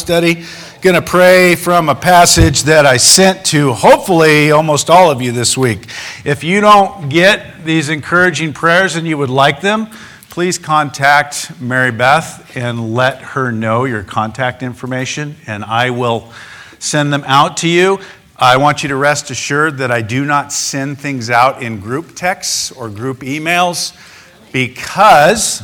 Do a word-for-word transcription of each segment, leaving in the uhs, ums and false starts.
study. Going to pray from a passage that I sent to hopefully almost all of you this week. If you don't get these encouraging prayers and you would like them, please contact Mary Beth and let her know your contact information, and I will send them out to you. I want you to rest assured that I do not send things out in group texts or group emails because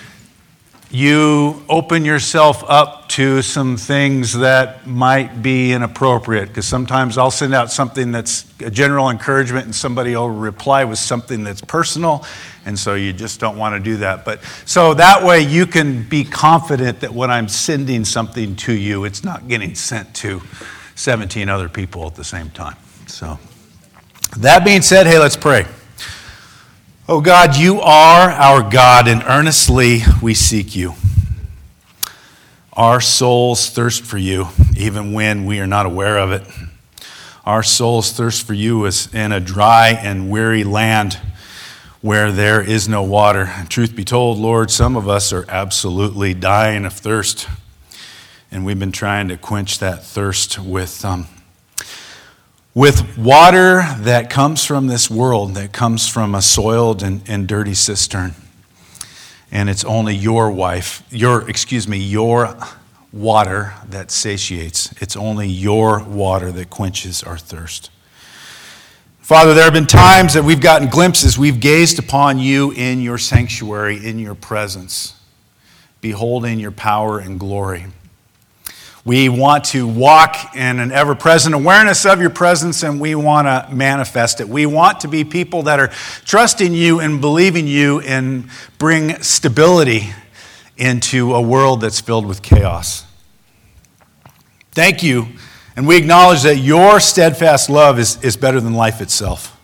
you open yourself up to some things that might be inappropriate, because sometimes I'll send out something that's a general encouragement and somebody will reply with something that's personal, and so you just don't want to do that. But so that way you can be confident that when I'm sending something to you, it's not getting sent to seventeen other people at the same time. So that being said, hey, let's pray. Oh God, you are our God, and earnestly we seek you. Our souls thirst for you, even when we are not aware of it. Our souls thirst for you as in a dry and weary land where there is no water. And truth be told, Lord, some of us are absolutely dying of thirst, and we've been trying to quench that thirst with um, with water that comes from this world, that comes from a soiled and, and dirty cistern. And it's only your wife, your, excuse me, your water that satiates. It's only your water that quenches our thirst. Father, there have been times that we've gotten glimpses, we've gazed upon you in your sanctuary, in your presence, beholding your power and glory. We want to walk in an ever-present awareness of your presence, and we want to manifest it. We want to be people that are trusting you and believing you and bring stability into a world that's filled with chaos. Thank you, and we acknowledge that your steadfast love is, is better than life itself.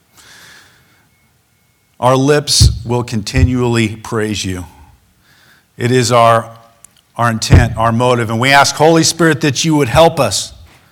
Our lips will continually praise you. It is our our intent, our motive. And we ask, Holy Spirit, that you would help us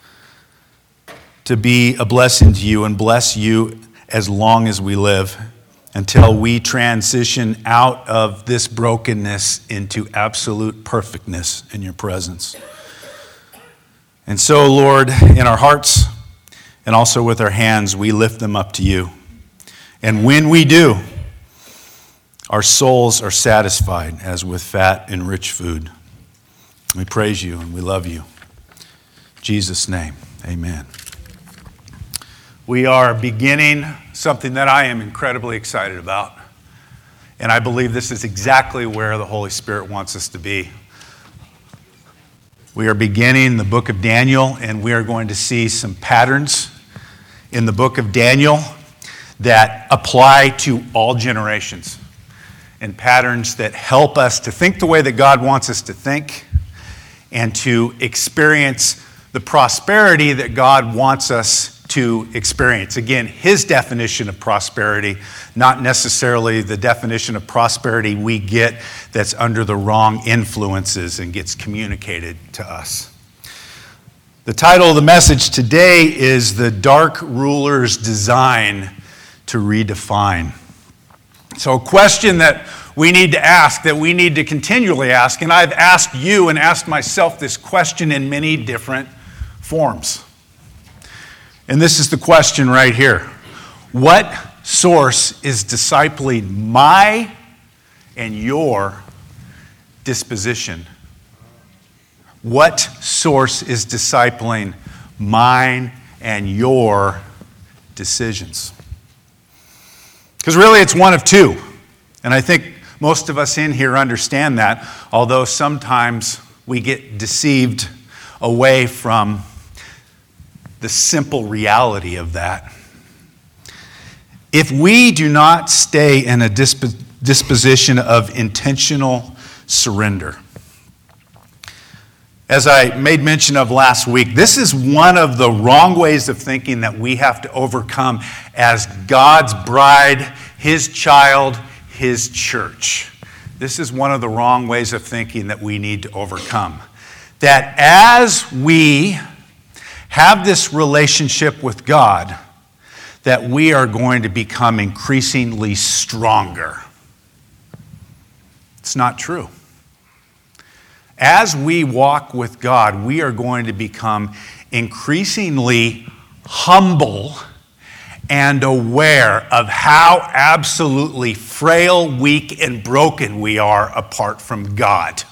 to be a blessing to you and bless you as long as we live, until we transition out of this brokenness into absolute perfectness in your presence. And so, Lord, in our hearts and also with our hands, we lift them up to you. And when we do, our souls are satisfied as with fat and rich food. We praise you and we love you. In Jesus' name, amen. We are beginning something that I am incredibly excited about. And I believe this is exactly where the Holy Spirit wants us to be. We are beginning the book of Daniel, and we are going to see some patterns in the book of Daniel that apply to all generations, and patterns that help us to think the way that God wants us to think, and to experience the prosperity that God wants us to experience. Again, his definition of prosperity, not necessarily the definition of prosperity we get that's under the wrong influences and gets communicated to us. The title of the message today is The Dark Ruler's Design to Redefine. So a question that we need to ask, that we need to continually ask, and I've asked you and asked myself this question in many different forms. And this is the question right here. What source is discipling my and your disposition? What source is discipling mine and your decisions? Because really it's one of two. And I think most of us in here understand that, although sometimes we get deceived away from the simple reality of that. If we do not stay in a disp- disposition of intentional surrender, as I made mention of last week, this is one of the wrong ways of thinking that we have to overcome as God's bride, his child, his church. This is one of the wrong ways of thinking that we need to overcome. That as we have this relationship with God, that we are going to become increasingly stronger. It's not true. as we walk with God, we are going to become increasingly humble and aware of how absolutely frail, weak, and broken we are apart from God.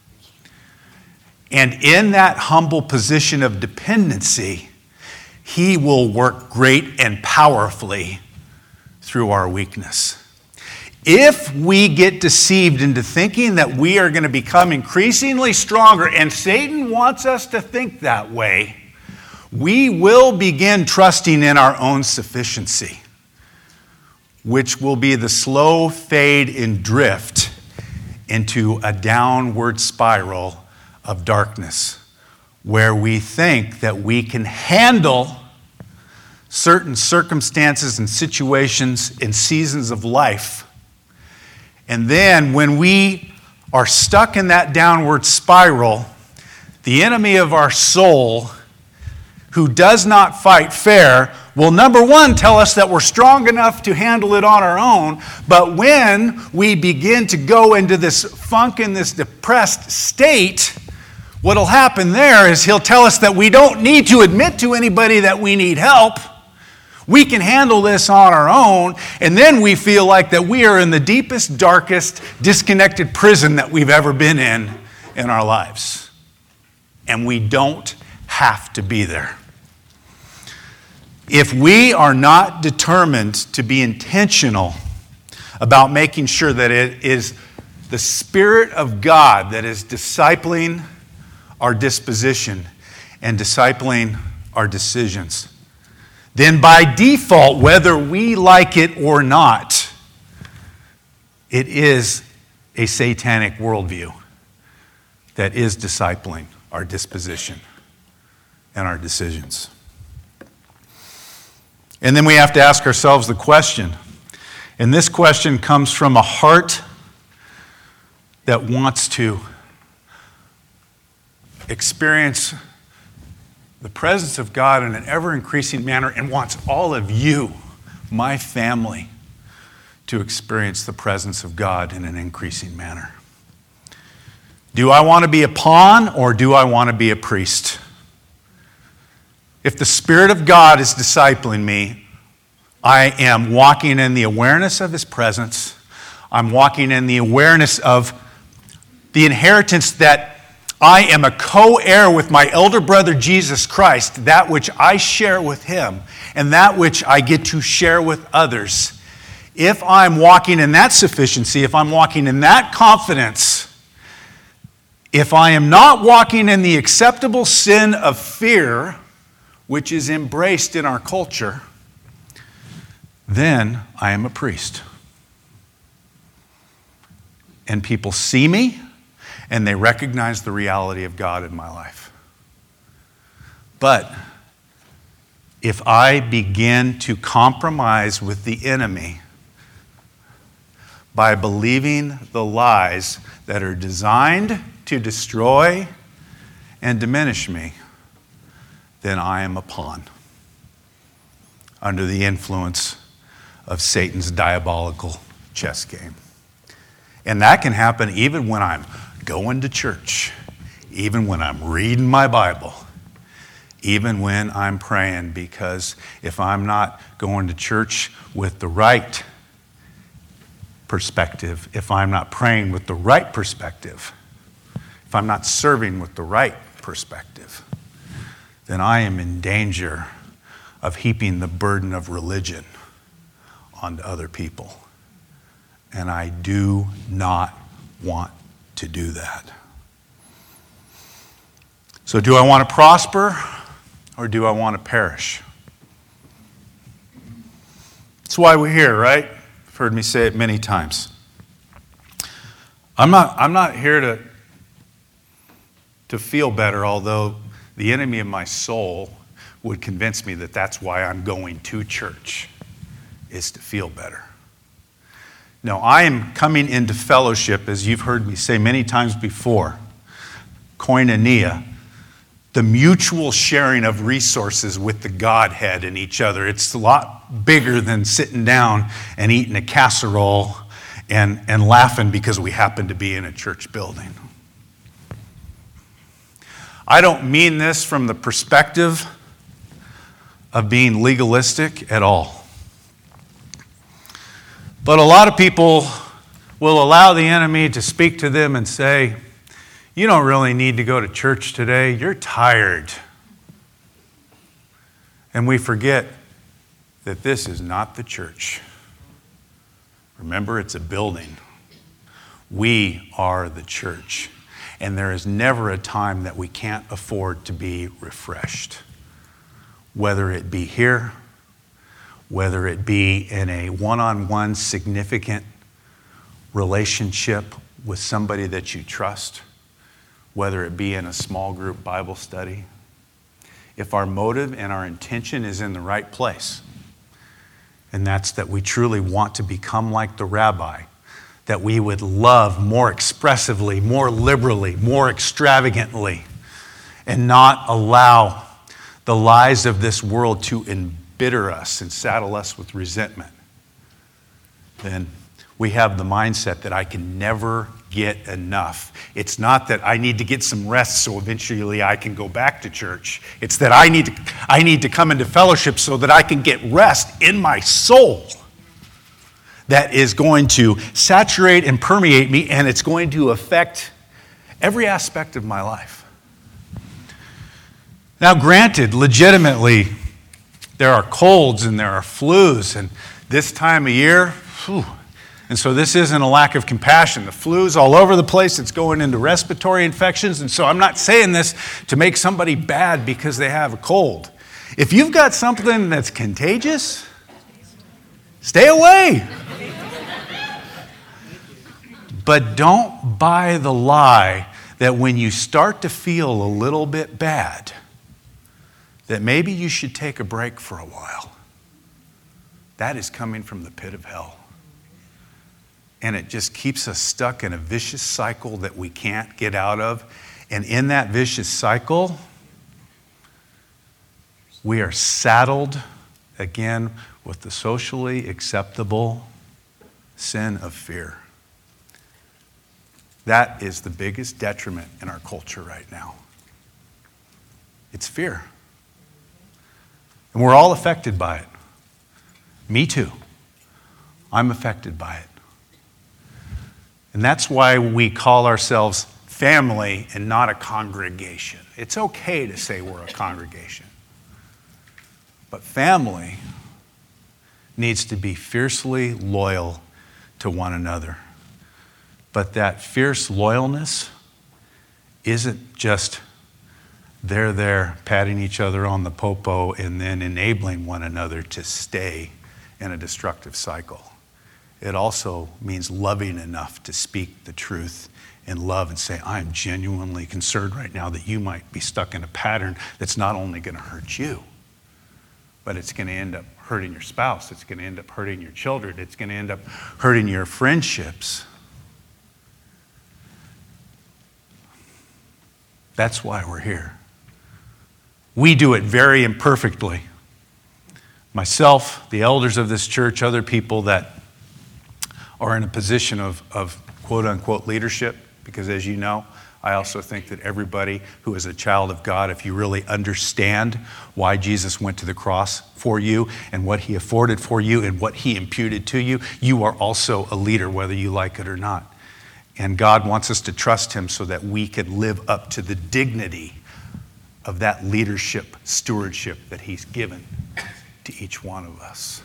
And in that humble position of dependency, He will work great and powerfully through our weakness. If we get deceived into thinking that we are going to become increasingly stronger, and Satan wants us to think that way, we will begin trusting in our own sufficiency, which will be the slow fade and drift into a downward spiral of darkness, where we think that we can handle certain circumstances and situations and seasons of life. And then when we are stuck in that downward spiral, the enemy of our soul, who does not fight fair, will, number one, tell us that we're strong enough to handle it on our own. But when we begin to go into this funk and this depressed state, what'll happen there is he'll tell us that we don't need to admit to anybody that we need help. We can handle this on our own, and then we feel like that we are in the deepest, darkest, disconnected prison that we've ever been in in our lives. And we don't have to be there. If we are not determined to be intentional about making sure that it is the Spirit of God that is discipling our disposition and discipling our decisions, then by default, whether we like it or not, it is a satanic worldview that is discipling our disposition and our decisions. And then we have to ask ourselves the question, and this question comes from a heart that wants to experience the presence of God in an ever-increasing manner and wants all of you, my family, to experience the presence of God in an increasing manner. Do I want to be a pawn or do I want to be a priest? If the Spirit of God is discipling me, I am walking in the awareness of His presence. I'm walking in the awareness of the inheritance that I am a co-heir with my elder brother Jesus Christ, that which I share with Him and that which I get to share with others. If I'm walking in that sufficiency, if I'm walking in that confidence, if I am not walking in the acceptable sin of fear, which is embraced in our culture, then I am a priest. And people see me, and they recognize the reality of God in my life. But if I begin to compromise with the enemy by believing the lies that are designed to destroy and diminish me, then I am a pawn under the influence of Satan's diabolical chess game. And that can happen even when I'm going to church, even when I'm reading my Bible, even when I'm praying, because if I'm not going to church with the right perspective, if I'm not praying with the right perspective, if I'm not serving with the right perspective, then I am in danger of heaping the burden of religion onto other people. And I do not want to do that. So do I want to prosper or do I want to perish? That's why we're here, right? You've heard me say it many times. I'm not, I'm not here to, to feel better, although the enemy of my soul would convince me that that's why I'm going to church, is to feel better. No, I am coming into fellowship, as you've heard me say many times before, koinonia, the mutual sharing of resources with the Godhead and each other. It's a lot bigger than sitting down and eating a casserole and, and laughing because we happen to be in a church building. I don't mean this from the perspective of being legalistic at all. But a lot of people will allow the enemy to speak to them and say, you don't really need to go to church today. You're tired. And we forget that this is not the church. Remember, it's a building. We are the church. And there is never a time that we can't afford to be refreshed. Whether it be here, whether it be in a one-on-one significant relationship with somebody that you trust, whether it be in a small group Bible study. If our motive and our intention is in the right place, and that's that we truly want to become like the rabbi, that we would love more expressively, more liberally, more extravagantly, and not allow the lies of this world to embitter us and saddle us with resentment, then we have the mindset that I can never get enough. It's not that I need to get some rest so eventually I can go back to church. It's that I need to, I need to come into fellowship so that I can get rest in my soul that is going to saturate and permeate me, and it's going to affect every aspect of my life. Now, granted, legitimately, there are colds and there are flus, and this time of year, whew, and so this isn't a lack of compassion. The flu's all over the place. It's going into respiratory infections. And so I'm not saying this to make somebody bad because they have a cold. If you've got something that's contagious, stay away. But don't buy the lie that when you start to feel a little bit bad, that maybe you should take a break for a while. That is coming from the pit of hell. And it just keeps us stuck in a vicious cycle that we can't get out of. And in that vicious cycle, we are saddled again with the socially acceptable sin of fear. That is the biggest detriment in our culture right now. It's fear. And we're all affected by it. Me too. I'm affected by it. And that's why we call ourselves family and not a congregation. It's okay to say we're a congregation. But family needs to be fiercely loyal to one another. But that fierce loyalness isn't just they're there patting each other on the popo and then enabling one another to stay in a destructive cycle. It also means loving enough to speak the truth in love and say, I'm genuinely concerned right now that you might be stuck in a pattern that's not only going to hurt you, but it's going to end up hurting your spouse. It's going to end up hurting your children. It's going to end up hurting your friendships. That's why we're here. We do it very imperfectly. Myself, the elders of this church, other people that are in a position of, of quote-unquote leadership, because as you know, I also think that everybody who is a child of God, if you really understand why Jesus went to the cross for you and what he afforded for you and what he imputed to you, you are also a leader, whether you like it or not. And God wants us to trust him so that we can live up to the dignity of that leadership, stewardship that he's given to each one of us.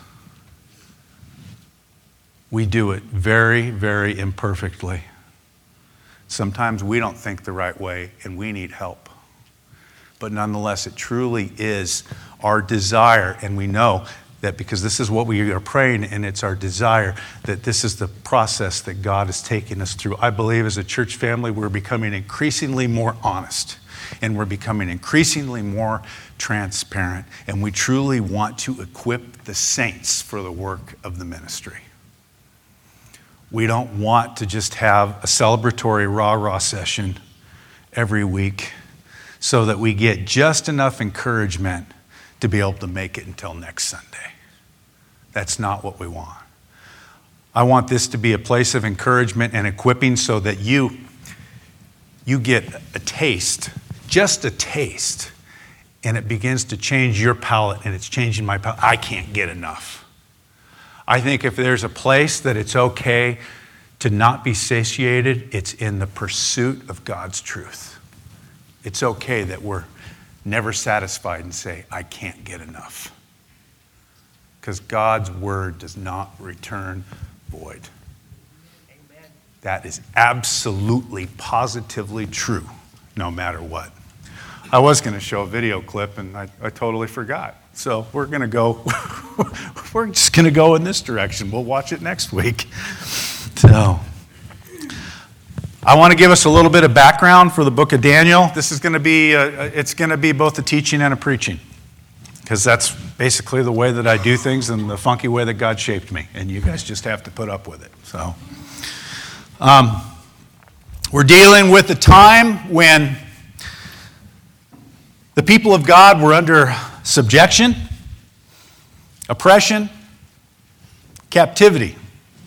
We do it very, very imperfectly. Sometimes we don't think the right way and we need help. But nonetheless, it truly is our desire, and we know that because this is what we are praying, and it's our desire that this is the process that God is taking us through. I believe as a church family, we're becoming increasingly more honest, and we're becoming increasingly more transparent, and we truly want to equip the saints for the work of the ministry. We don't want to just have a celebratory rah-rah session every week so that we get just enough encouragement to be able to make it until next Sunday. That's not what we want. I want this to be a place of encouragement and equipping so that you, you get a taste, just a taste, and it begins to change your palate, and it's changing my palate. I can't get enough. I think if there's a place that it's okay to not be satiated, it's in the pursuit of God's truth. It's okay that we're never satisfied and say, I can't get enough. Because God's word does not return void. Amen. That is absolutely, positively true, no matter what. I was going to show a video clip, and I, I totally forgot. So we're going to go, we're just going to go in this direction. We'll watch it next week. So I want to give us a little bit of background for the book of Daniel. This is going to be, a, it's going to be both a teaching and a preaching, because that's basically the way that I do things and the funky way that God shaped me. And you guys just have to put up with it. So um, we're dealing with a time when the people of God were under subjection, oppression, captivity.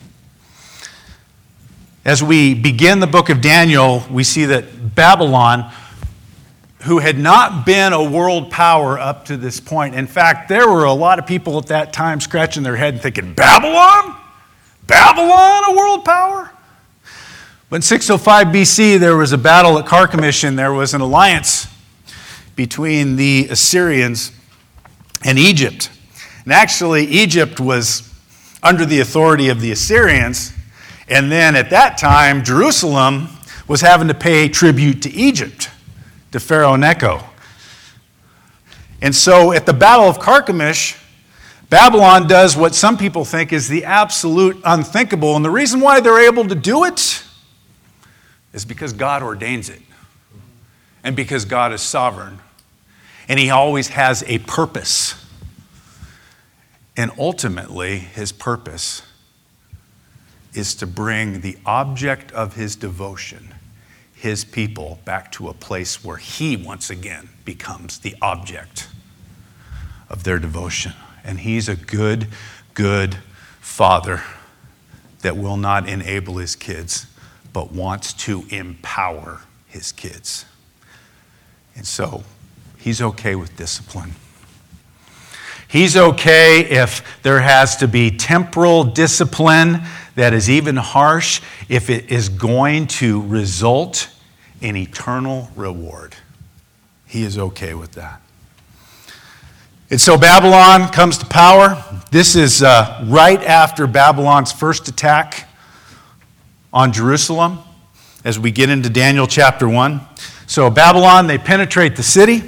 As we begin the book of Daniel, we see that Babylon, who had not been a world power up to this point. In fact, there were a lot of people at that time scratching their head and thinking, Babylon? Babylon, a world power? But in six oh five B C, there was a battle at Carchemish, and there was an alliance between the Assyrians and Egypt. And actually, Egypt was under the authority of the Assyrians. And then at that time, Jerusalem was having to pay tribute to Egypt, to Pharaoh Necho. And so at the Battle of Carchemish, Babylon does what some people think is the absolute unthinkable. And the reason why they're able to do it is because God ordains it. And because God is sovereign. And he always has a purpose. And ultimately, his purpose is to bring the object of his devotion, his people, back to a place where he once again becomes the object of their devotion. And he's a good, good father that will not enable his kids, but wants to empower his kids. And so he's okay with discipline. He's okay if there has to be temporal discipline that is even harsh, if it is going to result in eternal reward. He is okay with that. And so Babylon comes to power. This is uh, right after Babylon's first attack on Jerusalem, as we get into Daniel chapter one. So Babylon, they penetrate the city.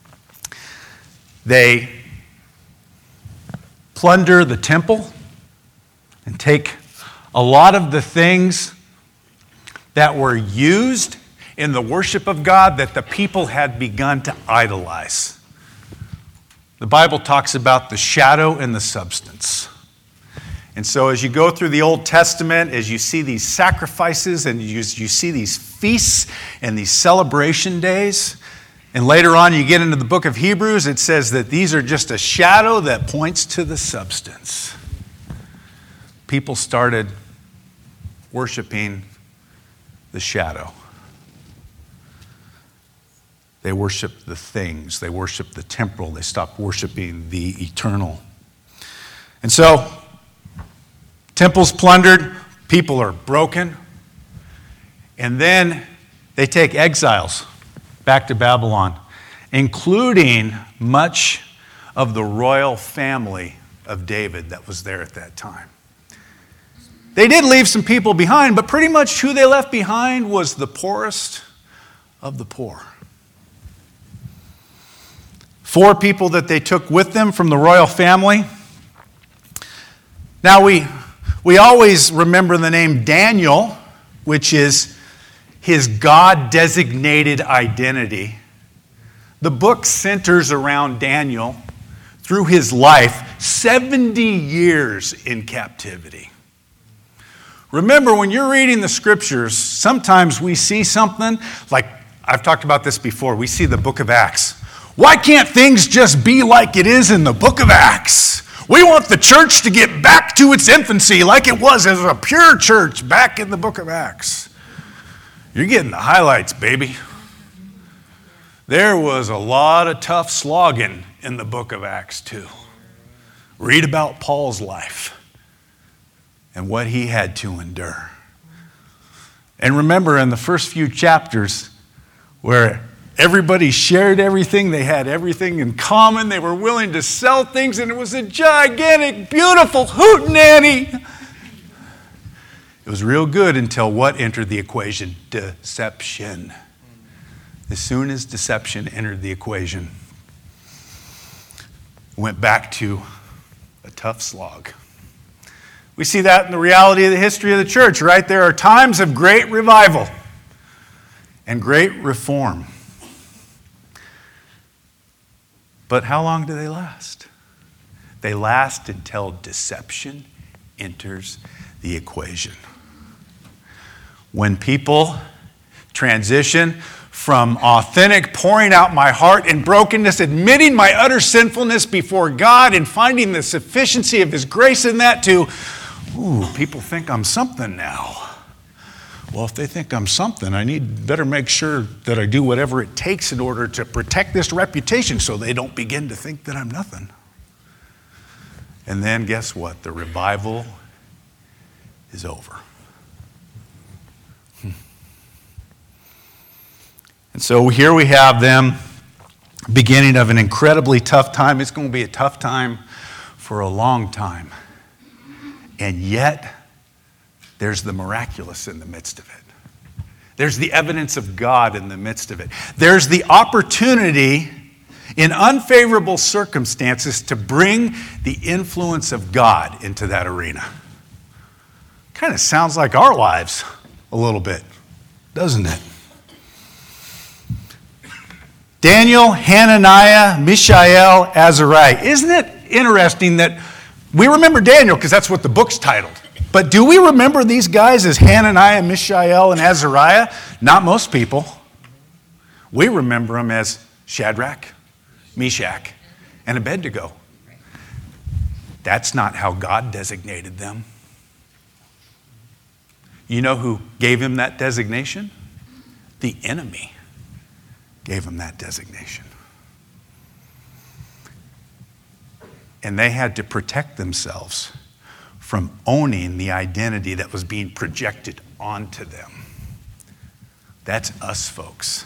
They plunder the temple and take a lot of the things that were used in the worship of God that the people had begun to idolize. The Bible talks about the shadow and the substance. And so as you go through the Old Testament, as you see these sacrifices and you, you see these feasts and these celebration days, and later on you get into the book of Hebrews, it says that these are just a shadow that points to the substance. People started worshiping the shadow. They worshiped the things. They worshiped the temporal. They stopped worshiping the eternal. And so, temples plundered, people are broken, and then they take exiles back to Babylon, including much of the royal family of David that was there at that time. They did leave some people behind, but pretty much who they left behind was the poorest of the poor. Four people that they took with them from the royal family. Now we, we always remember the name Daniel, which is his God-designated identity. The book centers around Daniel through his life, seventy years in captivity. Remember, when you're reading the scriptures, sometimes we see something, like I've talked about this before, we see the book of Acts. Why can't things just be like it is in the book of Acts? We want the church to get back to its infancy like it was as a pure church back in the book of Acts. You're getting the highlights, baby. There was a lot of tough slogging in the book of Acts too. Read about Paul's life and what he had to endure. And remember in the first few chapters where everybody shared everything, they had everything in common, they were willing to sell things, and it was a gigantic, beautiful hootenanny. It was real good until what entered the equation? Deception. As soon as deception entered the equation, it went back to a tough slog. We see that in the reality of the history of the church, right? There are times of great revival and great reform. But how long do they last? They last until deception enters the equation. When people transition from authentic pouring out my heart in brokenness, admitting my utter sinfulness before God and finding the sufficiency of His grace in that to, ooh, people think I'm something now. Well, if they think I'm something, I need better make sure that I do whatever it takes in order to protect this reputation so they don't begin to think that I'm nothing. And then guess what? The revival is over. And so here we have them, beginning of an incredibly tough time. It's going to be a tough time for a long time. And yet, there's the miraculous in the midst of it. There's the evidence of God in the midst of it. There's the opportunity in unfavorable circumstances to bring the influence of God into that arena. Kind of sounds like our lives a little bit, doesn't it? Daniel, Hananiah, Mishael, Azariah. Isn't it interesting that we remember Daniel because that's what the book's titled. But do we remember these guys as Hananiah, Mishael, and Azariah? Not most people. We remember them as Shadrach, Meshach, and Abednego. That's not how God designated them. You know who gave him that designation? The enemy gave him that designation. And they had to protect themselves from owning the identity that was being projected onto them. That's us, folks.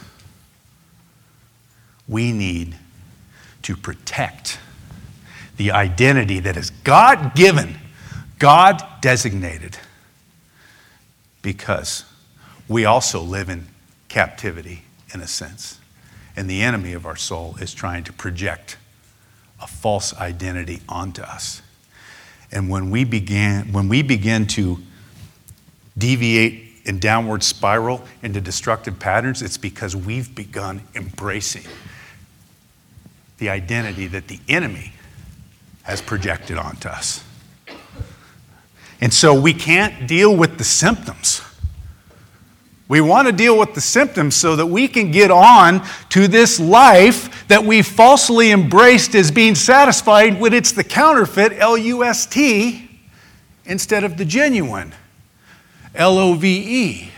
We need to protect the identity that is God-given, God-designated, because we also live in captivity, in a sense. And the enemy of our soul is trying to project a false identity onto us. And when we began, when we begin to deviate in downward spiral into destructive patterns, it's because we've begun embracing the identity that the enemy has projected onto us. And so we can't deal with the symptoms. We want to deal with the symptoms so that we can get on to this life that we falsely embraced as being satisfied when it's the counterfeit, L U S T, instead of the genuine, L O V E.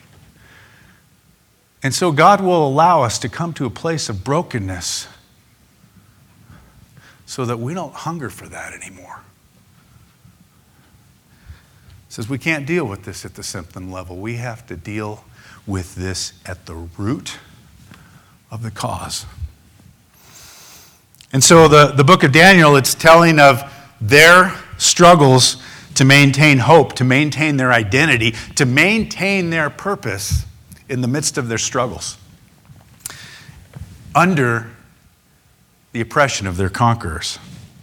And so God will allow us to come to a place of brokenness so that we don't hunger for that anymore. Says we can't deal with this at the symptom level. We have to deal with this at the root of the cause. And so the, the book of Daniel, it's telling of their struggles to maintain hope, to maintain their identity, to maintain their purpose in the midst of their struggles, under the oppression of their conquerors.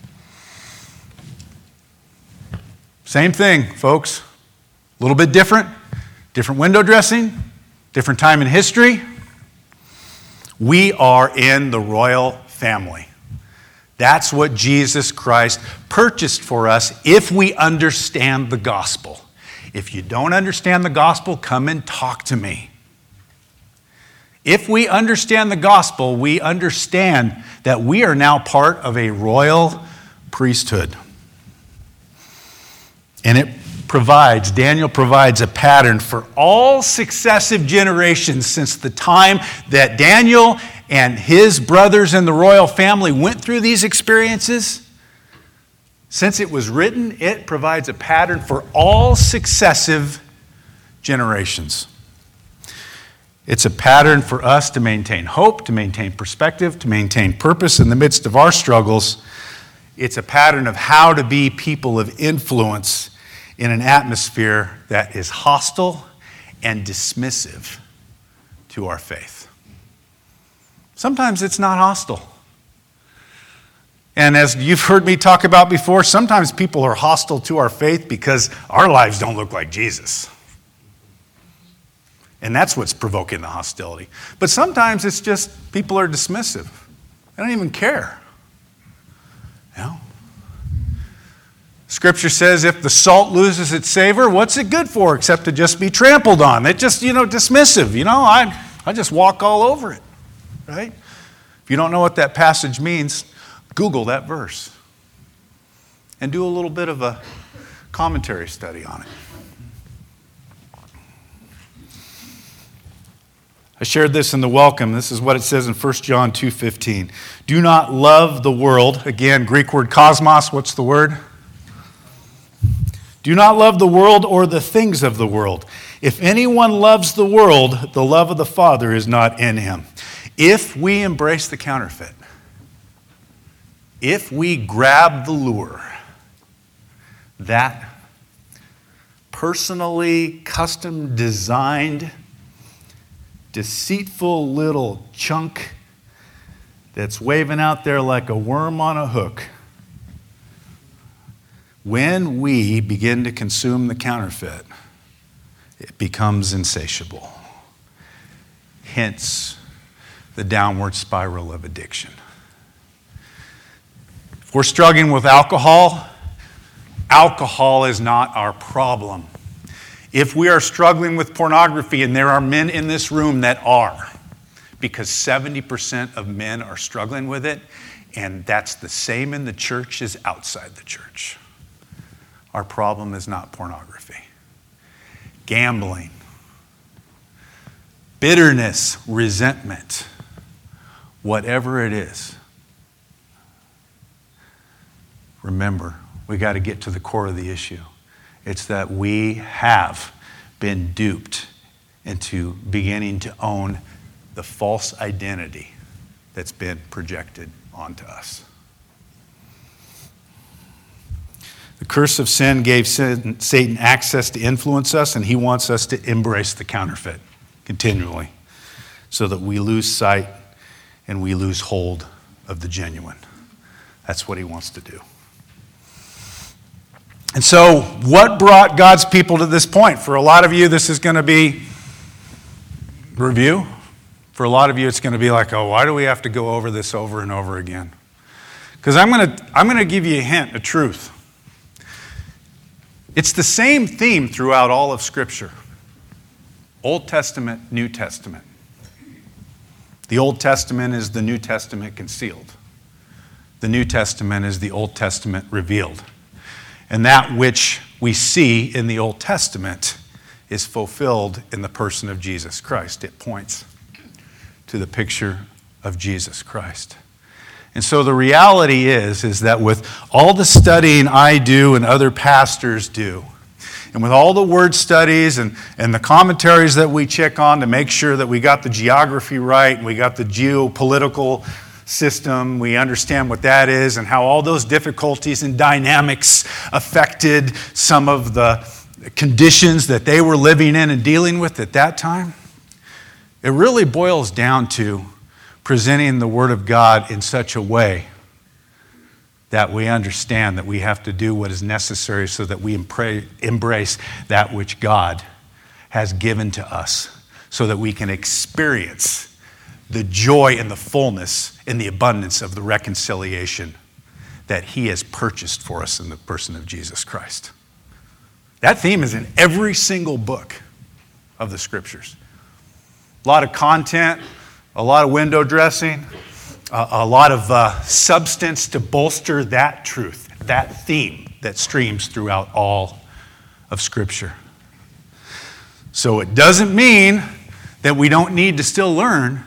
Same thing, folks. A little bit different. Different window dressing. Different time in history. We are in the royal family. That's what Jesus Christ purchased for us if we understand the gospel. If you don't understand the gospel, come and talk to me. If we understand the gospel, we understand that we are now part of a royal priesthood. And it provides, Daniel provides a pattern for all successive generations since the time that Daniel and his brothers in the royal family went through these experiences, since it was written, it provides a pattern for all successive generations. It's a pattern for us to maintain hope, to maintain perspective, to maintain purpose in the midst of our struggles. It's a pattern of how to be people of influence in an atmosphere that is hostile and dismissive to our faith. Sometimes it's not hostile. And as you've heard me talk about before, sometimes people are hostile to our faith because our lives don't look like Jesus. And that's what's provoking the hostility. But sometimes it's just people are dismissive. They don't even care. You know? Scripture says if the salt loses its savor, what's it good for except to just be trampled on? It just, you know, dismissive. You know, I, I just walk all over it, right? If you don't know what that passage means, Google that verse and do a little bit of a commentary study on it. I shared this in the welcome. This is what it says in First John two fifteen. Do not love the world. Again, Greek word cosmos. What's the word? Do not love the world or the things of the world. If anyone loves the world, the love of the Father is not in him. If we embrace the counterfeit, if we grab the lure, that personally custom designed, deceitful little chunk that's waving out there like a worm on a hook, when we begin to consume the counterfeit, it becomes insatiable. Hence, the downward spiral of addiction. If we're struggling with alcohol, alcohol is not our problem. If we are struggling with pornography, and there are men in this room that are, because seventy percent of men are struggling with it, and that's the same in the church as outside the church. Our problem is not pornography. Gambling, bitterness, resentment, whatever it is. Remember, we got to get to the core of the issue. It's that we have been duped into beginning to own the false identity that's been projected onto us. The curse of sin gave Satan access to influence us, and he wants us to embrace the counterfeit continually so that we lose sight and we lose hold of the genuine. That's what he wants to do. And so, what brought God's people to this point? For a lot of you, this is going to be review. For a lot of you, it's going to be like, oh, why do we have to go over this over and over again? Because I'm going to I'm going to give you a hint, a truth. It's the same theme throughout all of Scripture. Old Testament, New Testament. The Old Testament is the New Testament concealed. The New Testament is the Old Testament revealed. And that which we see in the Old Testament is fulfilled in the person of Jesus Christ. It points to the picture of Jesus Christ. And so the reality is, is that with all the studying I do and other pastors do, and with all the word studies and, and the commentaries that we check on to make sure that we got the geography right, and we got the geopolitical system, we understand what that is and how all those difficulties and dynamics affected some of the conditions that they were living in and dealing with at that time. It really boils down to presenting the Word of God in such a way that we understand that we have to do what is necessary so that we embrace that which God has given to us so that we can experience the joy and the fullness and the abundance of the reconciliation that He has purchased for us in the person of Jesus Christ. That theme is in every single book of the Scriptures. A lot of content, a lot of window dressing, a, a lot of uh, substance to bolster that truth, that theme that streams throughout all of Scripture. So it doesn't mean that we don't need to still learn,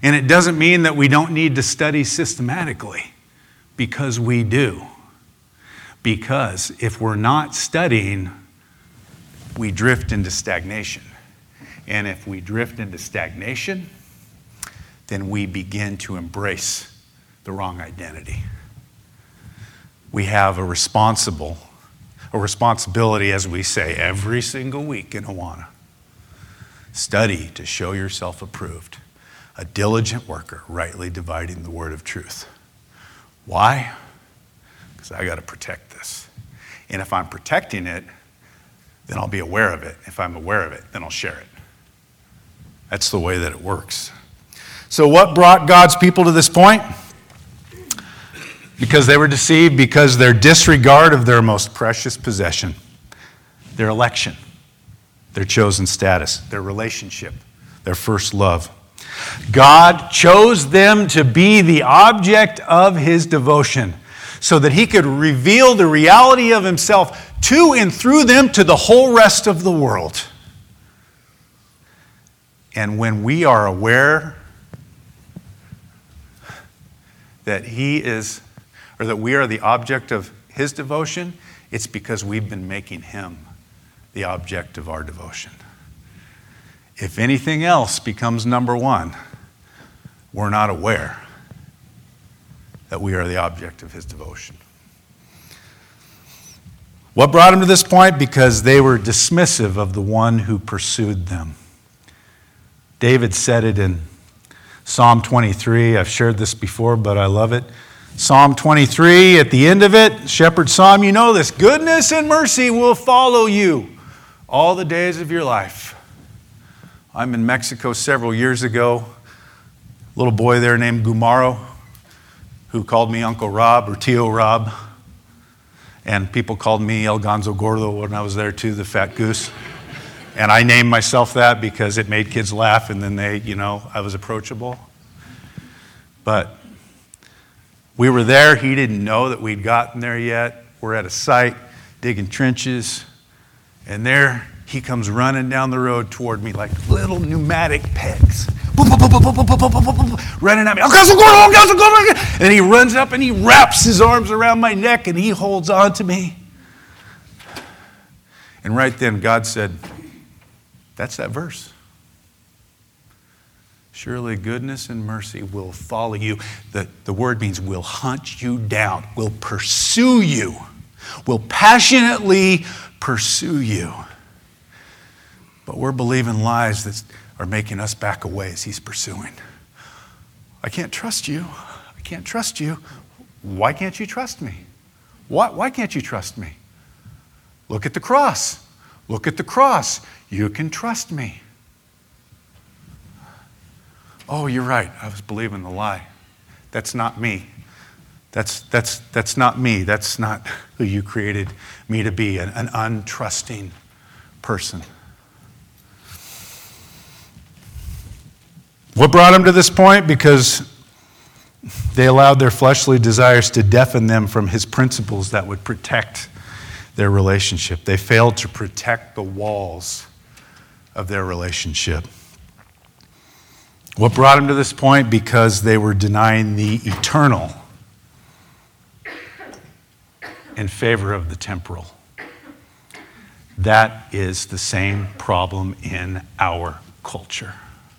And it doesn't mean that we don't need to study systematically, because we do. Because if we're not studying, we drift into stagnation. And if we drift into stagnation, then we begin to embrace the wrong identity. We have a responsible, a responsibility, as we say every single week in Awana. Study to show yourself approved, a diligent worker, rightly dividing the word of truth. Why? Because I got to protect this. And if I'm protecting it, then I'll be aware of it. If I'm aware of it, then I'll share it. That's the way that it works. So what brought God's people to this point? Because they were deceived, because their disregard of their most precious possession, their election, their chosen status, their relationship, their first love. God chose them to be the object of his devotion so that he could reveal the reality of himself to and through them to the whole rest of the world. And when we are aware that he is, or that we are the object of his devotion, it's because we've been making him the object of our devotion. If anything else becomes number one, we're not aware that we are the object of his devotion. What brought them to this point? Because they were dismissive of the one who pursued them. David said it in Psalm twenty-three. I've shared this before, but I love it. Psalm twenty-three, at the end of it, Shepherd Psalm, you know this, goodness and mercy will follow you all the days of your life. I'm in Mexico several years ago. A little boy there named Gumaro, who called me Uncle Rob or Tio Rob. And people called me El Gonzo Gordo when I was there too, the fat goose. And I named myself that because it made kids laugh, and then they, you know, I was approachable. But we were there. He didn't know that we'd gotten there yet. We're at a site, digging trenches. And there he comes running down the road toward me like little pneumatic pegs. Boom, boom, boom, boom, boom, boom, boom, boom, boom, boom, running at me. El Gonzo Gordo, El Gonzo Gordo. And he runs up and he wraps his arms around my neck and he holds on to me. And right then God said, that's that verse. Surely goodness and mercy will follow you. The, the word means will hunt you down, will pursue you, will passionately pursue you. But we're believing lies that are making us back away as he's pursuing. I can't trust you. I can't trust you. Why can't you trust me? Why, why can't you trust me? Look at the cross. Look at the cross. You can trust me. Oh, you're right. I was believing the lie. That's not me. That's, that's, that's not me. That's not who you created me to be, an, an untrusting person. What brought them to this point? Because they allowed their fleshly desires to deafen them from his principles that would protect their relationship. They failed to protect the walls of their relationship. What brought them to this point? Because they were denying the eternal in favor of the temporal. That is the same problem in our culture.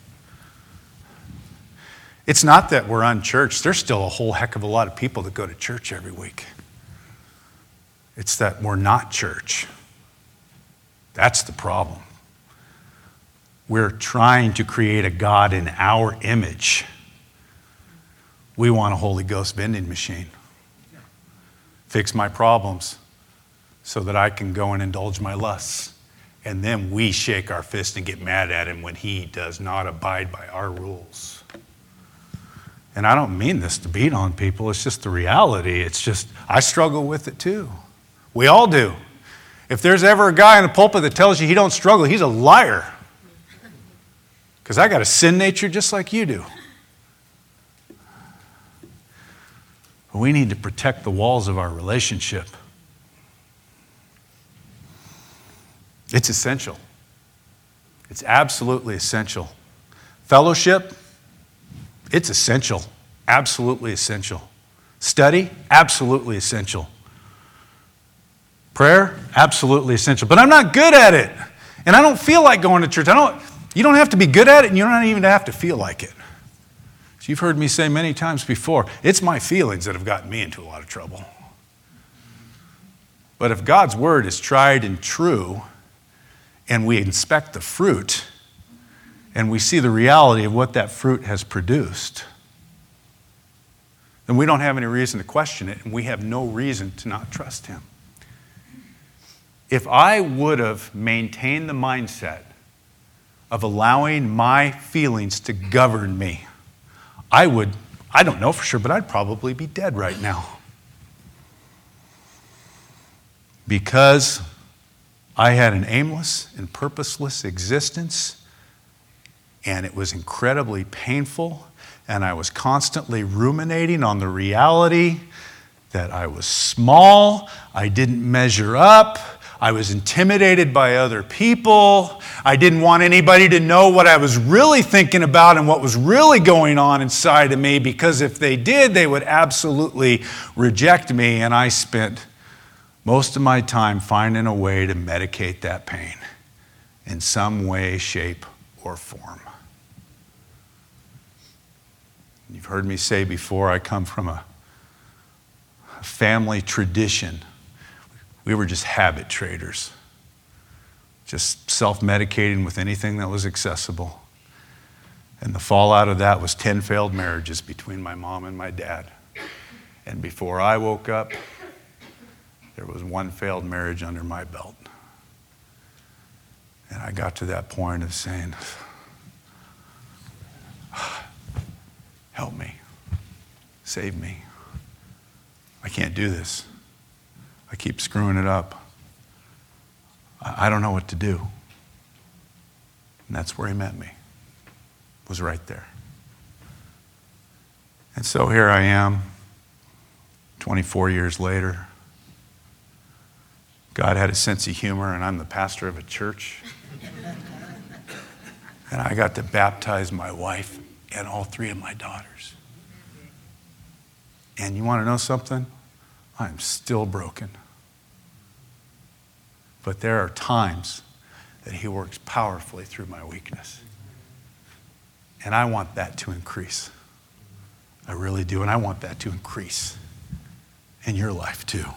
It's not that we're unchurched. There's still a whole heck of a lot of people that go to church every week. It's that we're not church. That's the problem. We're trying to create a God in our image. We want a Holy Ghost vending machine. Fix my problems so that I can go and indulge my lusts. And then we shake our fist and get mad at him when he does not abide by our rules. And I don't mean this to beat on people. It's just the reality. It's just, I struggle with it too. We all do. If there's ever a guy in the pulpit that tells you he don't struggle, he's a liar. Because I got a sin nature just like you do. But we need to protect the walls of our relationship. It's essential. It's absolutely essential. Fellowship, It's essential, absolutely essential. Study, absolutely essential. Prayer, absolutely essential. But I'm not good at it. And I don't feel like going to church. I don't, you don't have to be good at it, and you don't even have to feel like it. As you've heard me say many times before, it's my feelings that have gotten me into a lot of trouble. But if God's word is tried and true, and we inspect the fruit, and we see the reality of what that fruit has produced, then we don't have any reason to question it, and we have no reason to not trust him. If I would have maintained the mindset of allowing my feelings to govern me, I would, I don't know for sure, but I'd probably be dead right now. Because I had an aimless and purposeless existence, and it was incredibly painful, and I was constantly ruminating on the reality that I was small, I didn't measure up, I was intimidated by other people, I didn't want anybody to know what I was really thinking about and what was really going on inside of me, because if they did, they would absolutely reject me, and I spent most of my time finding a way to medicate that pain in some way, shape, or form. You've heard me say before, I come from a family tradition. We were just habit traders, just self-medicating with anything that was accessible. And the fallout of that was ten failed marriages between my mom and my dad. And before I woke up, there was one failed marriage under my belt. And I got to that point of saying, help me, save me. I can't do this. I keep screwing it up. I don't know what to do. And that's where he met me, was right there. And so here I am, twenty-four years later. God had a sense of humor, and I'm the pastor of a church. And I got to baptize my wife and all three of my daughters. And you want to know something? I'm still broken. But there are times that he works powerfully through my weakness. And I want that to increase. I really do. And I want that to increase in your life too.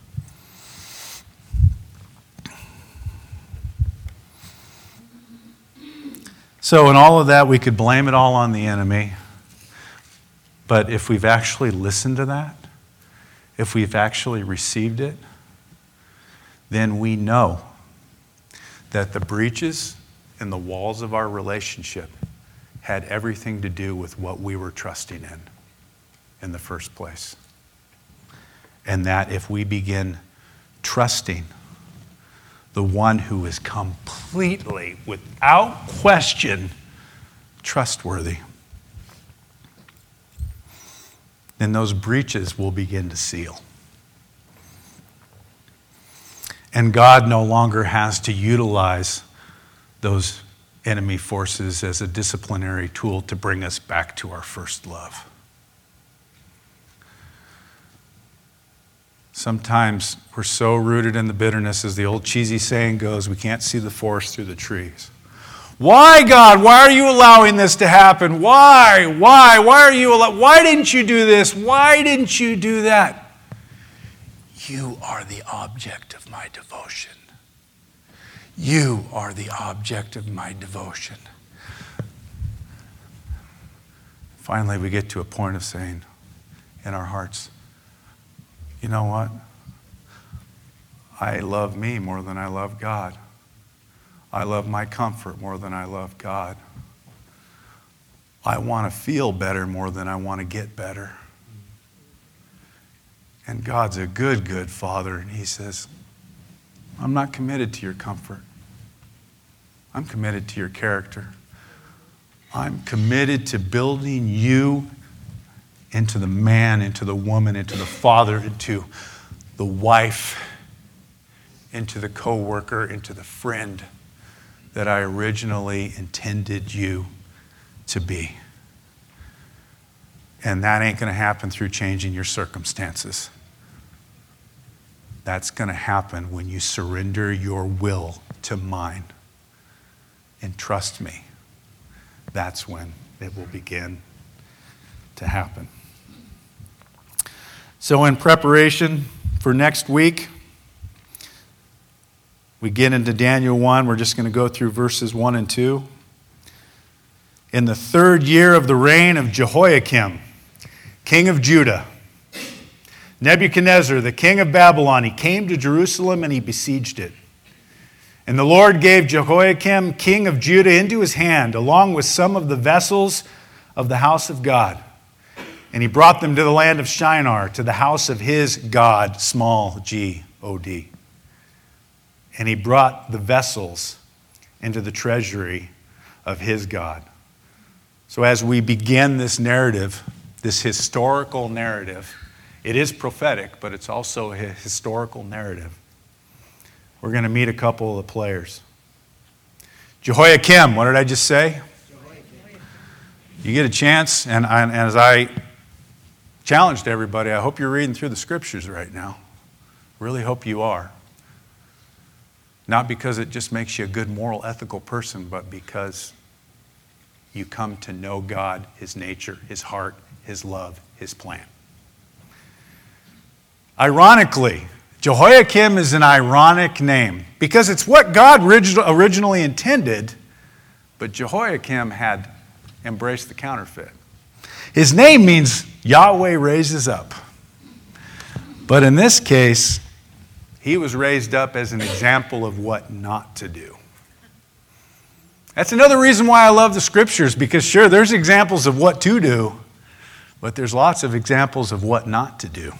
So in all of that, we could blame it all on the enemy. But if we've actually listened to that, if we've actually received it, then we know that the breaches in the walls of our relationship had everything to do with what we were trusting in in the first place. And that if we begin trusting the one who is completely, without question, trustworthy, then those breaches will begin to seal. And God no longer has to utilize those enemy forces as a disciplinary tool to bring us back to our first love. Sometimes we're so rooted in the bitterness, as the old cheesy saying goes, we can't see the forest through the trees. Why, God? Why are you allowing this to happen? Why? Why? Why are you allow- Why didn't you do this? Why didn't you do that? You are the object of my devotion. You are the object of my devotion. Finally, we get to a point of saying in our hearts, you know what? I love me more than I love God. I love my comfort more than I love God. I want to feel better more than I want to get better. And God's a good, good Father, and he says, I'm not committed to your comfort. I'm committed to your character. I'm committed to building you into the man, into the woman, into the father, into the wife, into the co-worker, into the friend that I originally intended you to be. And that ain't going to happen through changing your circumstances. That's going to happen when you surrender your will to mine. And trust me, that's when it will begin to happen. So in preparation for next week, we get into Daniel one. We're just going to go through verses one and two. In the third year of the reign of Jehoiakim, king of Judah, Nebuchadnezzar, the king of Babylon, he came to Jerusalem and he besieged it. And the Lord gave Jehoiakim, king of Judah, into his hand, along with some of the vessels of the house of God. And he brought them to the land of Shinar, to the house of his God, small g, O D. And he brought the vessels into the treasury of his God. So as we begin this narrative, this historical narrative, it is prophetic, but it's also a historical narrative. We're going to meet a couple of the players. Jehoiakim, what did I just say? Jehoiakim. You get a chance, and, I, and as I challenged everybody, I hope you're reading through the scriptures right now. Really hope you are. Not because it just makes you a good moral, ethical person, but because you come to know God, His nature, His heart, His love, His plan. Ironically, Jehoiakim is an ironic name because it's what God originally intended, but Jehoiakim had embraced the counterfeit. His name means Yahweh raises up. But in this case, he was raised up as an example of what not to do. That's another reason why I love the scriptures, because sure, there's examples of what to do, but there's lots of examples of what not to do.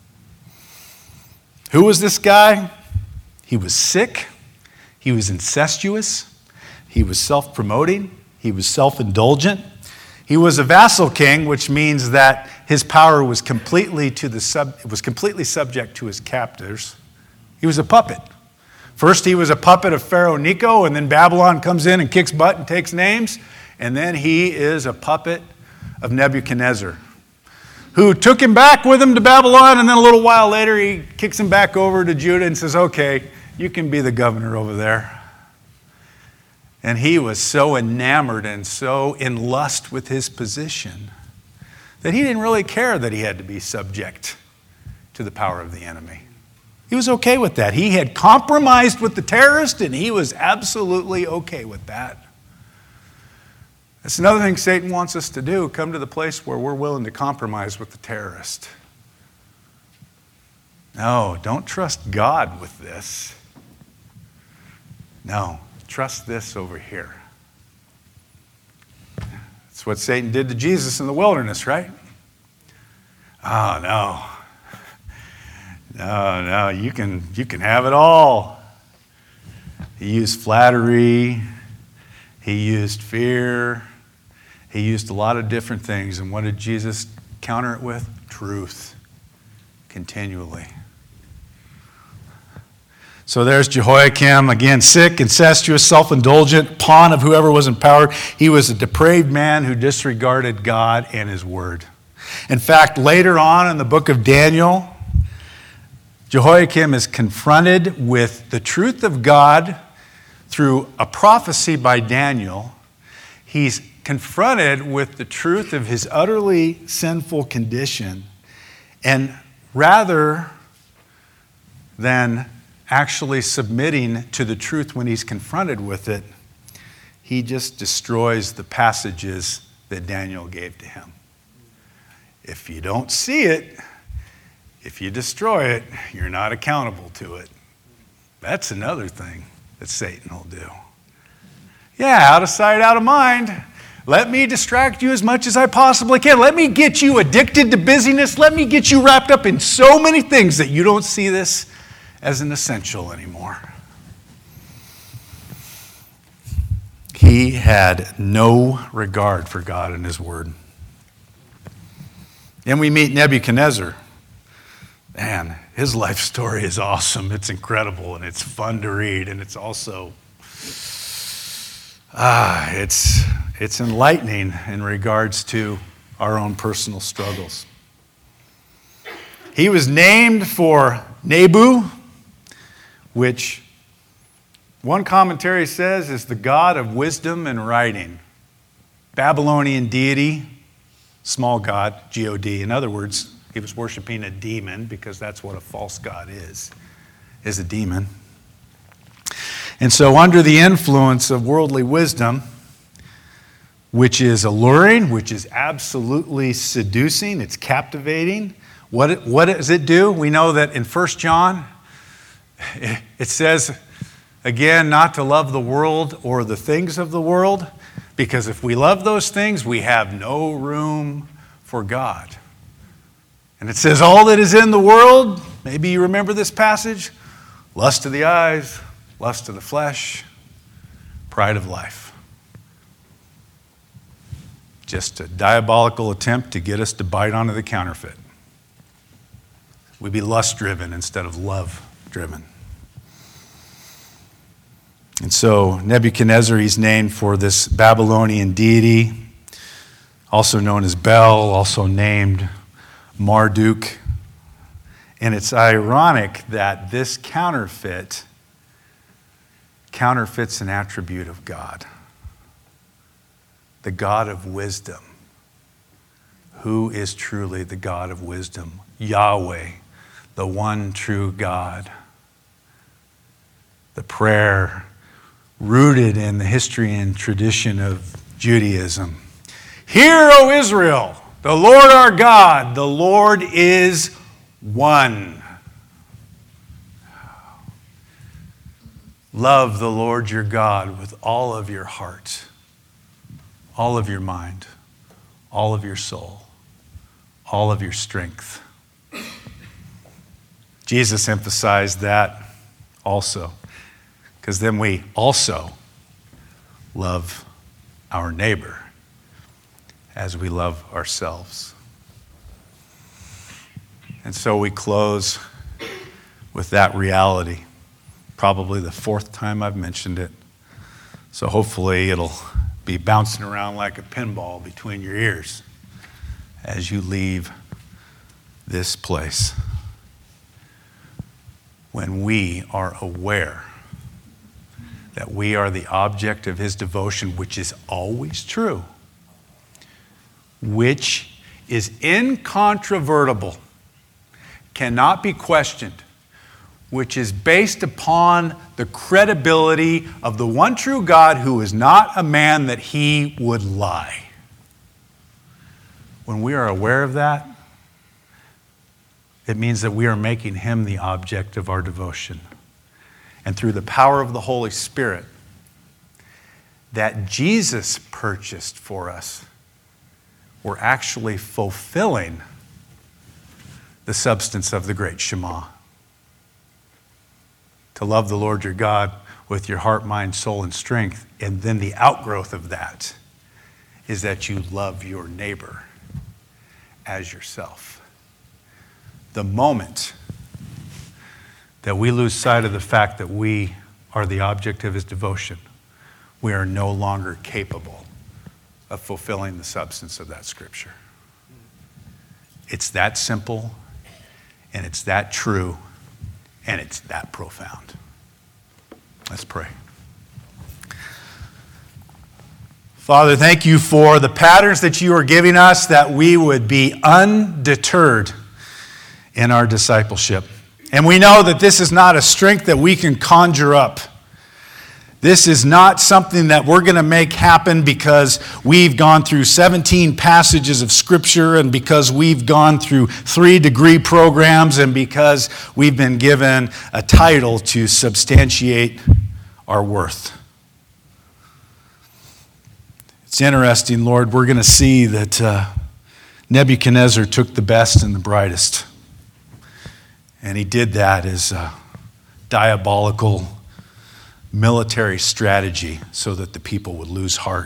Who was this guy? He was sick. He was incestuous. He was self-promoting. He was self-indulgent. He was a vassal king, which means that his power was completely to the sub, was completely subject to his captors. He was a puppet. First, he was a puppet of Pharaoh Necho, and then Babylon comes in and kicks butt and takes names, and then he is a puppet of Nebuchadnezzar, who took him back with him to Babylon, and then a little while later he kicks him back over to Judah and says, okay, you can be the governor over there. And he was so enamored and so in lust with his position that he didn't really care that he had to be subject to the power of the enemy. He was okay with that. He had compromised with the terrorist, and he was absolutely okay with that. That's another thing Satan wants us to do, come to the place where we're willing to compromise with the terrorist. No, don't trust God with this. No, trust this over here. That's what Satan did to Jesus in the wilderness, right? Oh, no. No, no, you can, you can have it all. He used flattery. He used fear. He used a lot of different things. And what did Jesus counter it with? Truth. Continually. So there's Jehoiakim, again, sick, incestuous, self-indulgent, pawn of whoever was in power. He was a depraved man who disregarded God and His word. In fact, later on in the book of Daniel, Jehoiakim is confronted with the truth of God through a prophecy by Daniel. He's confronted with the truth of his utterly sinful condition, and rather than actually submitting to the truth when he's confronted with it, he just destroys the passages that Daniel gave to him. If you don't see it, if you destroy it, you're not accountable to it. That's another thing that Satan will do. Yeah, out of sight, out of mind. Let me distract you as much as I possibly can. Let me get you addicted to busyness. Let me get you wrapped up in so many things that you don't see this as an essential anymore. He had no regard for God and His word. Then we meet Nebuchadnezzar. Man, his life story is awesome. It's incredible, and it's fun to read, and it's also ah, it's it's enlightening in regards to our own personal struggles. He was named for Nebu, which one commentary says is the god of wisdom and writing. Babylonian deity, small god, G O D. In other words, he was worshiping a demon, because that's what a false god is, is a demon. And so under the influence of worldly wisdom, which is alluring, which is absolutely seducing, it's captivating, what, it, what does it do? We know that in First John, it says, again, not to love the world or the things of the world, because if we love those things, we have no room for God. And it says all that is in the world, maybe you remember this passage, lust of the eyes, lust of the flesh, pride of life. Just a diabolical attempt to get us to bite onto the counterfeit. We'd be lust-driven instead of love-driven. And so Nebuchadnezzar, he's named for this Babylonian deity, also known as Bel, also named Marduk. And it's ironic that this counterfeit counterfeits an attribute of God, the God of wisdom. Who is truly the God of wisdom? Yahweh, the one true God. The prayer rooted in the history and tradition of Judaism. Hear, O Israel, the Lord our God, the Lord is one. Love the Lord your God with all of your heart, all of your mind, all of your soul, all of your strength. Jesus emphasized that also, because then we also love our neighbor as we love ourselves. And so we close with that reality. Probably the fourth time I've mentioned it. So hopefully it'll be bouncing around like a pinball between your ears as you leave this place. When we are aware that we are the object of his devotion, which is always true, which is incontrovertible, cannot be questioned, which is based upon the credibility of the one true God, who is not a man that he would lie. When we are aware of that, it means that we are making him the object of our devotion. And through the power of the Holy Spirit that Jesus purchased for us, we're actually fulfilling the substance of the great Shema. To love the Lord your God with your heart, mind, soul, and strength. And then the outgrowth of that is that you love your neighbor as yourself. The moment that we lose sight of the fact that we are the object of his devotion, we are no longer capable of fulfilling the substance of that scripture. It's that simple, and it's that true, and it's that profound. Let's pray. Father, thank you for the patterns that you are giving us, that we would be undeterred in our discipleship. And we know that this is not a strength that we can conjure up. This is not something that we're going to make happen because we've gone through seventeen passages of Scripture, and because we've gone through three degree programs, and because we've been given a title to substantiate our worth. It's interesting, Lord, we're going to see that uh, Nebuchadnezzar took the best and the brightest. And he did that as a diabolical military strategy so that the people would lose heart.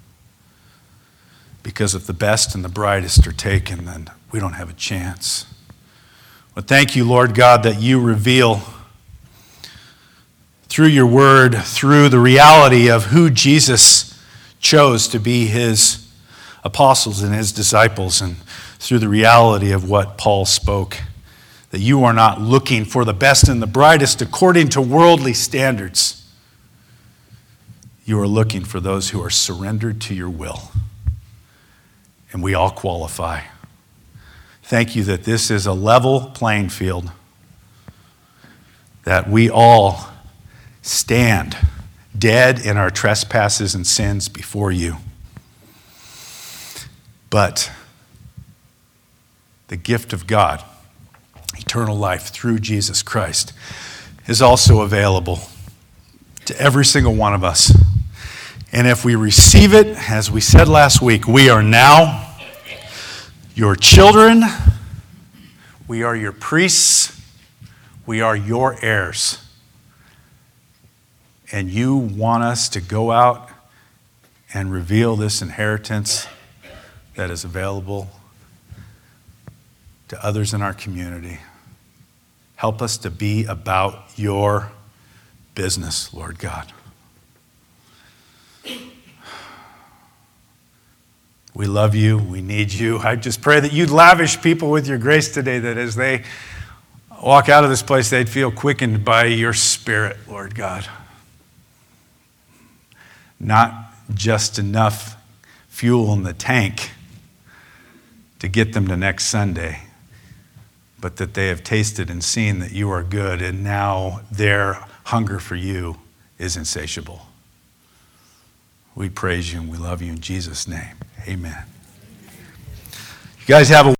Because if the best and the brightest are taken, then we don't have a chance. But thank you, Lord God, that you reveal through your word, through the reality of who Jesus chose to be his apostles and his disciples, and through the reality of what Paul spoke, that you are not looking for the best and the brightest according to worldly standards. You are looking for those who are surrendered to your will. And we all qualify. Thank you that this is a level playing field, that we all stand dead in our trespasses and sins before you. But the gift of God, eternal life through Jesus Christ, is also available to every single one of us. And if we receive it, as we said last week, we are now your children, we are your priests, we are your heirs. And you want us to go out and reveal this inheritance that is available to others in our community. Help us to be about your business, Lord God. We love you. We need you. I just pray that you'd lavish people with your grace today, that as they walk out of this place, they'd feel quickened by your Spirit, Lord God. Not just enough fuel in the tank to get them to next Sunday, but that they have tasted and seen that you are good, and now their hunger for you is insatiable. We praise you and we love you in Jesus' name. Amen. You guys have a